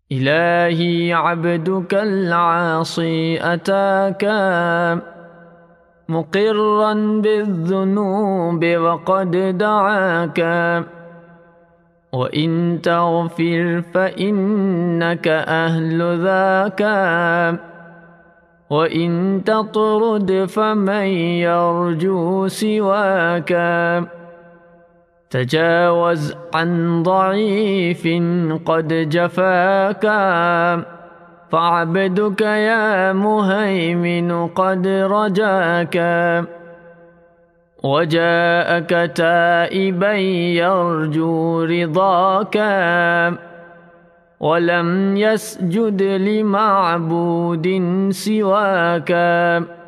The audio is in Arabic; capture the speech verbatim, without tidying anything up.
إلهي عبدك العاصي أتاك مقرا بالذنوب وقد دعاك، وإن تغفر فإنك أهل ذاك، وإن تطرد فمن يرجو سواك. تجاوز عن ضعيف قد جفاك، فعبدك يا مهيمن قد رجاك، وجاءك تائبا يرجو رضاك، ولم يسجد لمعبود سواك.